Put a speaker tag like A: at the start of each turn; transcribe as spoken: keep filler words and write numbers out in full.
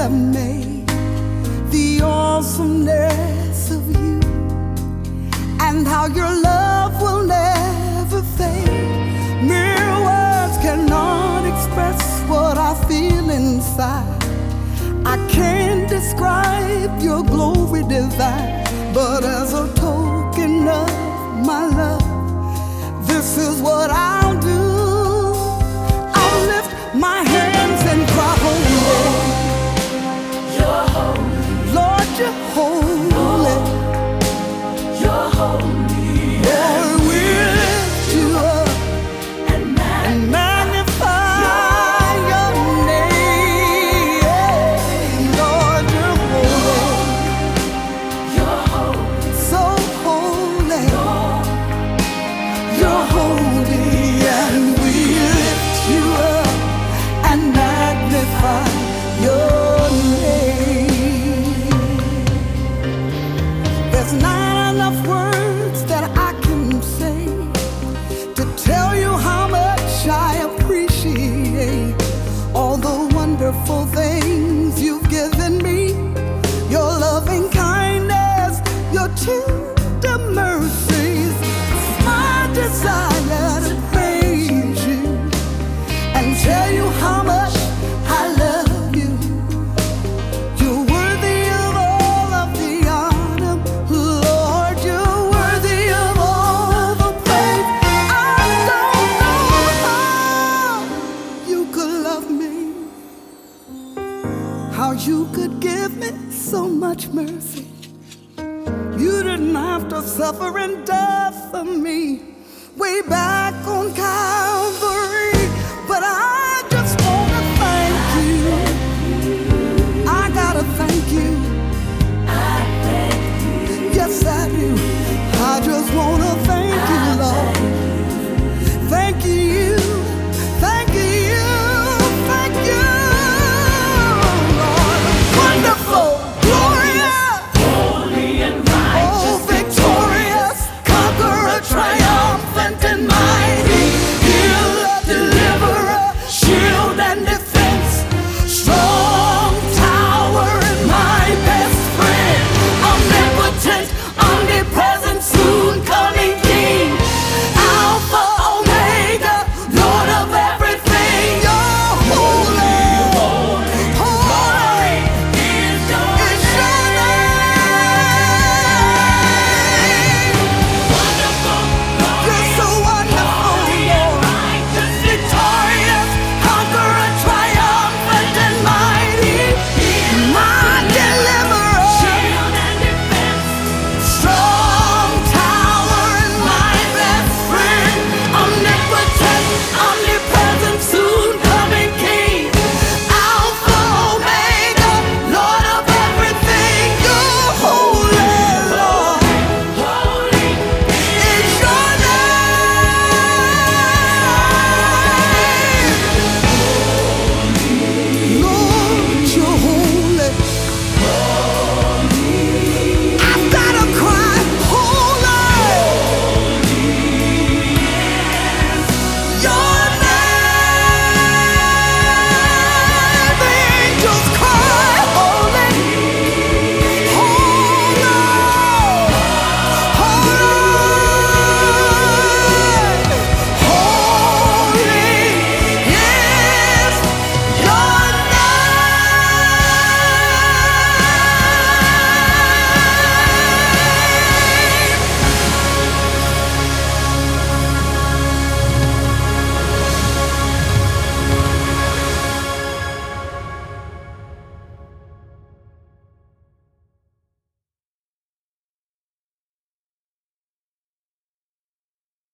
A: have made, the awesomeness of you, and how your love will never fade. Mere words cannot express what I feel inside. I can't describe your glory divine, but as a token of my love, this is what I'll do. I'll lift my hands and cry, holy.
B: You're holy.
A: Lord, you're holy.
B: You're holy.
A: Lord, we lift you up
B: And man,
A: and magnify your name. Lord, you're holy,
B: you're holy.
A: so holy. You're holy, and we lift you up and magnify your name. There's not enough words that I can say to tell you how much I appreciate all the wonderful things you've given me. Your loving kindness, your tender mercies. It's my desire to praise you and tell you how much I love you. You're worthy of all of the honor, Lord. You're worthy of all the praise. I don't know how you could love me, how you could give me so much mercy. You didn't have to suffer and die for me. Way back on Calvary,